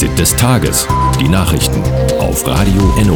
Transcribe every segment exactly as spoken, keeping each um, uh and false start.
Fazit des Tages. Die Nachrichten auf Radio Enno.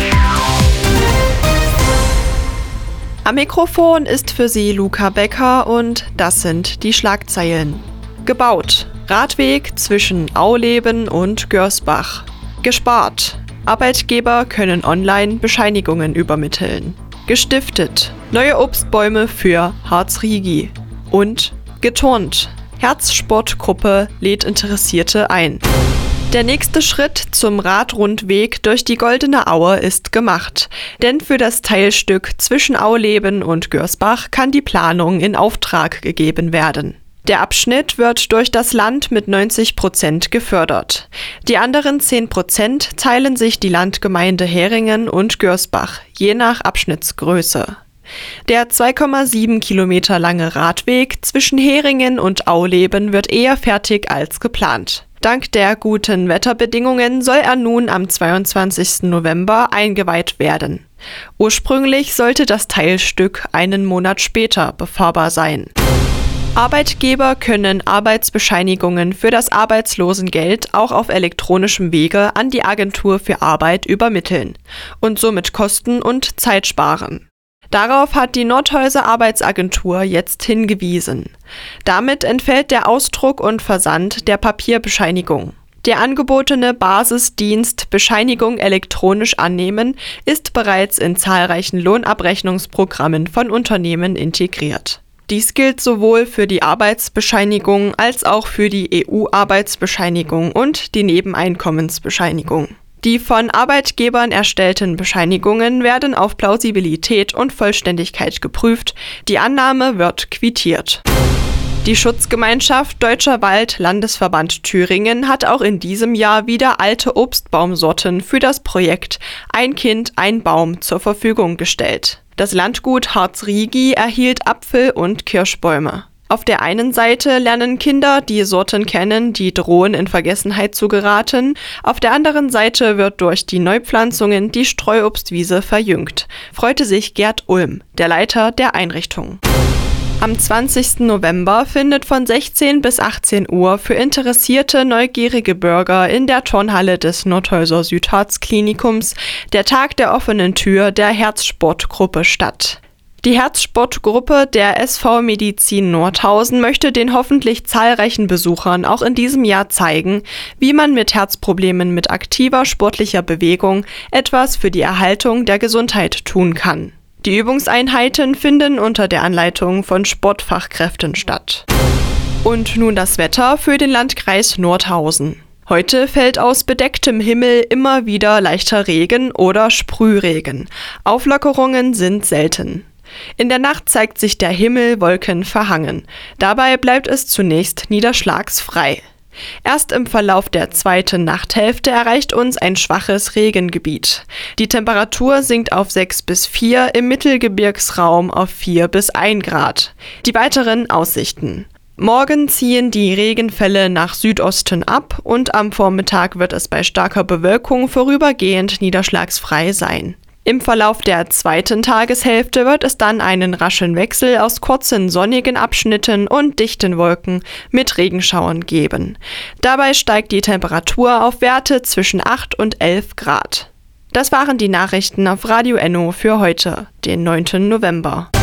Am Mikrofon ist für Sie Luca Becker und das sind die Schlagzeilen. Gebaut. Radweg zwischen Auleben und Görsbach. Gespart. Arbeitgeber können online Bescheinigungen übermitteln. Gestiftet. Neue Obstbäume für Harz-Rigi. Und geturnt. Herzsportgruppe lädt Interessierte ein. Der nächste Schritt zum Radrundweg durch die Goldene Aue ist gemacht, denn für das Teilstück zwischen Auleben und Görsbach kann die Planung in Auftrag gegeben werden. Der Abschnitt wird durch das Land mit neunzig Prozent gefördert. Die anderen zehn Prozent teilen sich die Landgemeinde Heringen und Görsbach, je nach Abschnittsgröße. Der zwei Komma sieben Kilometer lange Radweg zwischen Heringen und Auleben wird eher fertig als geplant. Dank der guten Wetterbedingungen soll er nun am zweiundzwanzigsten November eingeweiht werden. Ursprünglich sollte das Teilstück einen Monat später befahrbar sein. Arbeitgeber können Arbeitsbescheinigungen für das Arbeitslosengeld auch auf elektronischem Wege an die Agentur für Arbeit übermitteln und somit Kosten und Zeit sparen. Darauf hat die Nordhäuser Arbeitsagentur jetzt hingewiesen. Damit entfällt der Ausdruck und Versand der Papierbescheinigung. Der angebotene Basisdienst Bescheinigung elektronisch annehmen ist bereits in zahlreichen Lohnabrechnungsprogrammen von Unternehmen integriert. Dies gilt sowohl für die Arbeitsbescheinigung als auch für die E U-Arbeitsbescheinigung und die Nebeneinkommensbescheinigung. Die von Arbeitgebern erstellten Bescheinigungen werden auf Plausibilität und Vollständigkeit geprüft. Die Annahme wird quittiert. Die Schutzgemeinschaft Deutscher Wald Landesverband Thüringen hat auch in diesem Jahr wieder alte Obstbaumsorten für das Projekt Ein Kind, ein Baum zur Verfügung gestellt. Das Landgut Harz-Rigi erhielt Apfel- und Kirschbäume. Auf der einen Seite lernen Kinder die Sorten kennen, die drohen in Vergessenheit zu geraten. Auf der anderen Seite wird durch die Neupflanzungen die Streuobstwiese verjüngt, freute sich Gerd Ulm, der Leiter der Einrichtung. Am zwanzigsten November findet von sechzehn bis achtzehn Uhr für interessierte, neugierige Bürger in der Turnhalle des Nordhäuser Südharz-Klinikums der Tag der offenen Tür der Herzsportgruppe statt. Die Herzsportgruppe der S V Medizin Nordhausen möchte den hoffentlich zahlreichen Besuchern auch in diesem Jahr zeigen, wie man mit Herzproblemen mit aktiver sportlicher Bewegung etwas für die Erhaltung der Gesundheit tun kann. Die Übungseinheiten finden unter der Anleitung von Sportfachkräften statt. Und nun das Wetter für den Landkreis Nordhausen. Heute fällt aus bedecktem Himmel immer wieder leichter Regen oder Sprühregen. Auflockerungen sind selten. In der Nacht zeigt sich der Himmel wolkenverhangen. Dabei bleibt es zunächst niederschlagsfrei. Erst im Verlauf der zweiten Nachthälfte erreicht uns ein schwaches Regengebiet. Die Temperatur sinkt auf sechs bis vier, im Mittelgebirgsraum auf vier bis ein Grad. Die weiteren Aussichten. Morgen ziehen die Regenfälle nach Südosten ab und am Vormittag wird es bei starker Bewölkung vorübergehend niederschlagsfrei sein. Im Verlauf der zweiten Tageshälfte wird es dann einen raschen Wechsel aus kurzen sonnigen Abschnitten und dichten Wolken mit Regenschauern geben. Dabei steigt die Temperatur auf Werte zwischen acht und elf Grad. Das waren die Nachrichten auf Radio Enno für heute, den neunten November.